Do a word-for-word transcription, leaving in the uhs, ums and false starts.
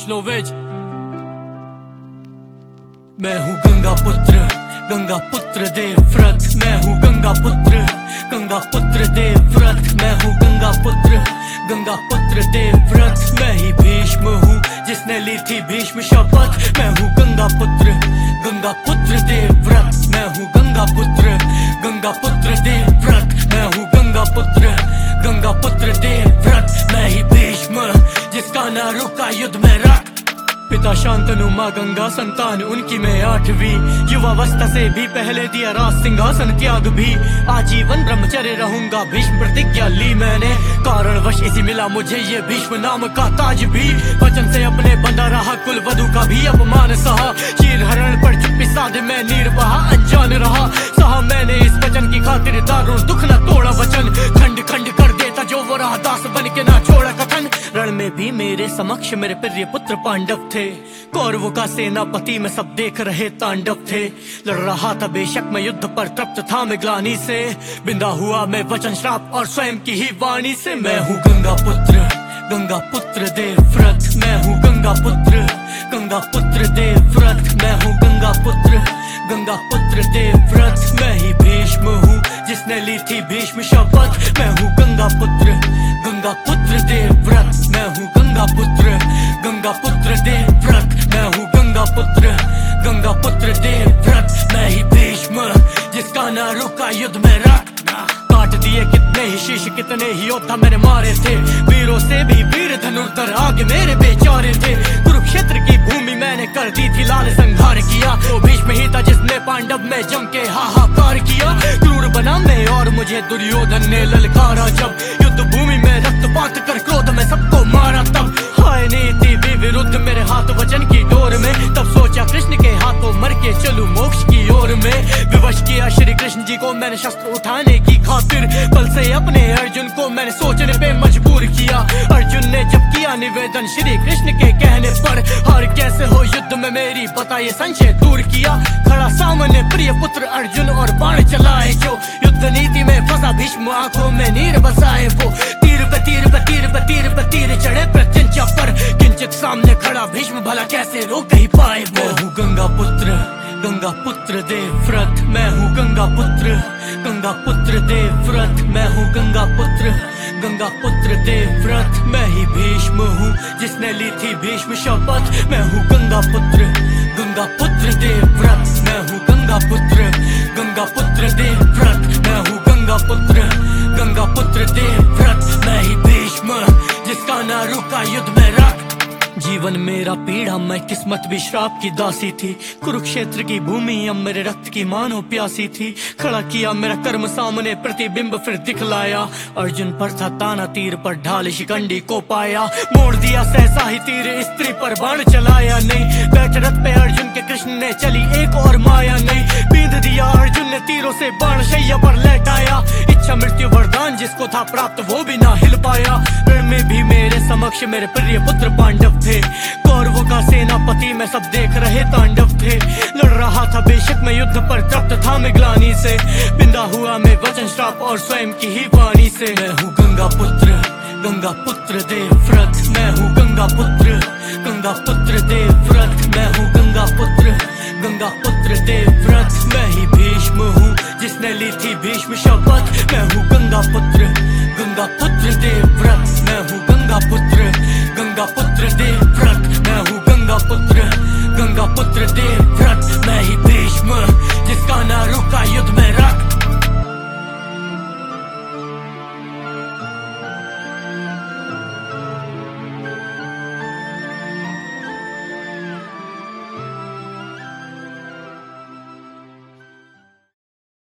कुछ no veg. मैं हूँ गंगा पुत्र, गंगा पुत्र देवव्रत। मैं हूँ गंगा पुत्र, गंगा पुत्र देवव्रत। मैं हूँ गंगा पुत्र, गंगा पुत्र देवव्रत। मैं ही भीष्म हूँ जिसने ली थी भीष्म शपथ। मैं हूँ गंगा पुत्र, गंगा पुत्र देवव्रत। मैं हूँ गंगा पुत्र, गंगा पुत्र देवव्रत। मैं हूँ गंगा पुत्र, गंगा पुत्र देवव्रत। मैं ही भीष्म जिसका न रुका युद्ध में रक्त। पिता शांतनु माँ गंगा संतान उनकी मैं आठवीं। युवावस्था से भी पहले दिया राज सिंहासन त्याग भी। आजीवन ब्रह्मचर्य रहूंगा भीष्म प्रतिज्ञा ली मैंने। कारणवश इसी मिला मुझे ये भीष्म नाम का ताज भी। वचन से अपने बंधा रहा कुल वधु का भी अपमान सहा। चीर हरण पर चुप्पी साधे मैं नीर बहा अनजान रहा। सहा मैंने इस वचन की खातिर दारुण दुख न तोड़ा वचन। खंड खंड कर देता जो वो रहा दास बन के ना छोड़ा कथन। रण में भी मेरे समक्ष मेरे प्रिय पुत्र पांडव थे। कौरवों का सेनापति में सब देख रहे तांडव थे। लड़ रहा था बेशक मैं युद्ध पर तृप्त था मैं ग्लानि से। बिंदा हुआ मैं वचन श्राप और स्वयं की ही वाणी से। मैं हूँ गंगा पुत्र, गंगा पुत्र देवव्रत। मैं हूँ गंगा पुत्र, गंगा पुत्र देवव्रत। मैं हूँ गंगा पुत्र, गंगा पुत्र देवव्रत। मैं ही भीष्म हूँ जिसने ली थी भीष्म शपथ। मैं हूँ गंगा पुत्र, गंगा पुत्र देवव्रत। मैं हूँ गंगा पुत्र, गंगा पुत्र देवव्रत। मैं हूँ गंगा पुत्र, गंगा पुत्र देवव्रत। मैं ही भीष्म जिसका न रुका युद्ध में रक्त। काट दिए कितने ही शीश कितने ही योद्धा मैंने मारे थे। वीरों से भी वीर धनुर्धर आगे मेरे बेचारे थे। कुरुक्षेत्र की भूमि मैंने कर दी थी लाल संहार किया। वो भीष्म ही था जिसने पांडव में जम के हाहाकार किया। क्रूर बना मैं और मुझे दुर्योधन ने ललकारा जब। युद्ध भूमि में रक्तपात कर क्रोध में सबको मारा तब। हाय नीति भी विरुद्ध मेरे हाथ वचन की डोर में। तब सोचा कृष्ण के हाथों मर के चलूं मोक्ष की ओर में। विवश किया श्री कृष्ण जी को मैंने शस्त्र उठाने की खातिर। बल से अपने अर्जुन को मैंने सोचने पे मजबूर किया। अर्जुन ने जब किया निवेदन श्री कृष्ण के कहने पर। हार कैसे हो युद्ध में मेरी बता ये संशय दूर किया। खड़ा सामने प्रिय पुत्र अर्जुन और बाण चलाए जो। युद्ध नीति में फंसा भीष्म आंखों में नीर बसाए वो। तीर पे तीर पे तीर पे तीर पे तीर चढ़े प्रत्यंचा पर। किंचित सामने खड़ा भीष्म भला कैसे रोक ही पाए वो। मैं हूँ गंगा पुत्र, गंगा पुत्र देवव्रत। मैं हूँ गंगा पुत्र, गंगा पुत्र देवव्रत। मैं हूँ गंगा पुत्र, गंगा पुत्र देवव्रत। मैं ही भीष्म हूँ जिसने ली थी भीष्म शपथ। मैं हूँ गंगा पुत्र, गंगा पुत्र देवव्रत। मैं हूँ गंगा पुत्र, गंगा पुत्र देवव्रत। मैं हूँ गंगा पुत्र, गंगा पुत्र देवव्रत। मैं ही भीष्म जिसका न रुका युद्ध में रक्त। जीवन मेरा पीड़ा मैं किस्मत भी श्राप की दासी थी। कुरुक्षेत्र की भूमि अब मेरे रक्त की मानो प्यासी थी। खड़ा किया मेरा कर्म सामने प्रतिबिंब फिर दिखलाया। अर्जुन पर था ताना तीर पर ढाल शिकंडी को पाया। मोड़ दिया सहसा ही तीर स्त्री पर बाण चलाया नहीं। बैठ रथ पे अर्जुन के कृष्ण ने चली एक और माया नहीं। बींध दिया अर्जुन ने तीरों से बाण शैया पर लौटाया। इच्छा मृत्यु वरदान जिसको था प्राप्त वो भी ना हिल पाया। रण में भी मेरे समक्ष मेरे प्रिय पुत्र पांडव थे। कौरवों का सेनापति में सब देख रहे तांडव थे। लड़ रहा था बेशक मैं युद्ध पर तृप्त था मैं ग्लानि से। बिंदा हुआ मैं वचन श्राप और स्वयं की ही वाणी से। मैं हूँ गंगा पुत्र, गंगा पुत्र देवव्रत। मैं हूँ गंगा पुत्र, गंगा पुत्र देवव्रत। मैं हूँ गंगा पुत्र, गंगा पुत्र देवव्रत। मैं ही भीष्म हूँ जिसने ली थी भीष्म शपथ। मैं हूँ गंगा पुत्र, गंगा पुत्र देवव्रत। मैं हूँ गंगा पुत्र, गंगा पुत्र देव